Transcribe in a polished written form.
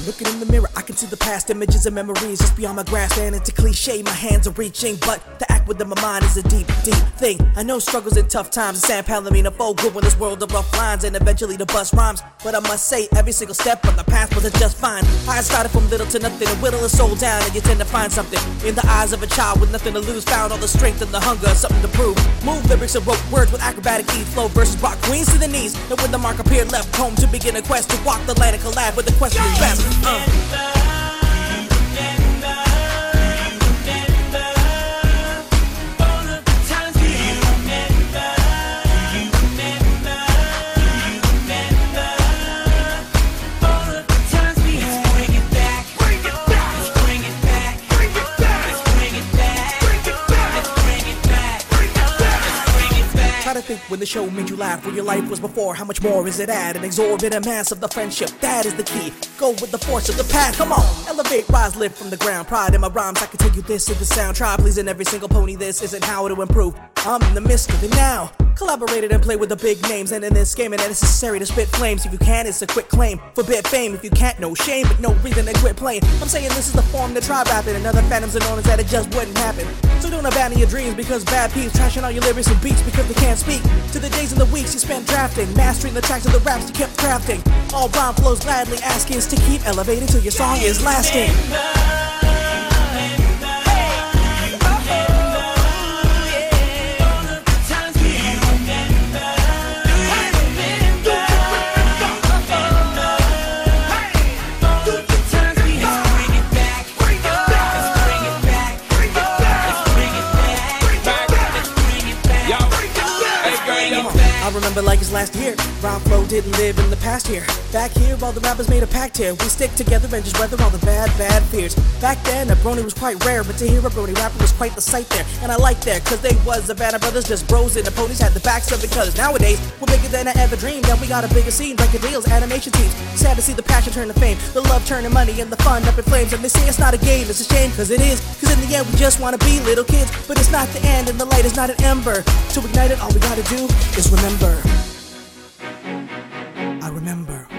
Looking in the mirror, I can see the past images and memories just beyond my grasp, and it's a cliche, my hands are reaching, but to act within my mind is a deep, deep thing. I know struggles and tough times, and San Palomino folk good in this world of rough lines, and eventually to bust rhymes. But I must say, every single step on the path wasn't just fine. I started from little to nothing and whittle a soul down, and you tend to find something in the eyes of a child with nothing to lose. Found all the strength and the hunger, something to prove. Move lyrics and wrote words with acrobatic ease. Flow verses brought queens to the knees, and when the mark appeared, left home to begin a quest to walk the land and collab with the question is best. To think when the show made you laugh, where your life was before, how much more is it at? An exorbitant mass of the friendship, that is the key. Go with the force of the path, come on. Elevate, rise, lift from the ground. Pride in my rhymes, I can tell you this is the sound. Try pleasing every single pony, this isn't how to improve. I'm in the midst of it now. Collaborated and play with the big names, and in this game it ain't necessary to spit flames. If you can, it's a quick claim. Forbid fame, if you can't, no shame, but no reason to quit playing. I'm saying this is the form to try rapping, and other phantoms are known as that it just wouldn't happen. So don't abandon your dreams because bad peeps trashing all your lyrics and beats because they can't speak to the days and the weeks you spent drafting, mastering the tracks of the raps you kept crafting. All rhyme flows gladly asking to keep elevating till your song is lasting. I remember like it's last year, rhyme flow didn't live in the past year. Back here, all the rappers made a pact here. We stick together and just weather all the bad fears. Back then, a brony was quite rare, but to hear a brony rapper was quite the sight there. And I liked that, cause they was the Banner Brothers, just bros and the ponies had the backs of it. Cause nowadays, we're bigger than I ever dreamed, and we got a bigger scene, record deals, animation teams. Sad to see the passion turn to fame, the love turn to money, and the fun up in flames. And they say it's not a game, it's a shame, cause it is. Cause in the end, we just wanna be little kids, but it's not the end, and the light is not an ember. To ignite it, all we gotta do is remember. I remember.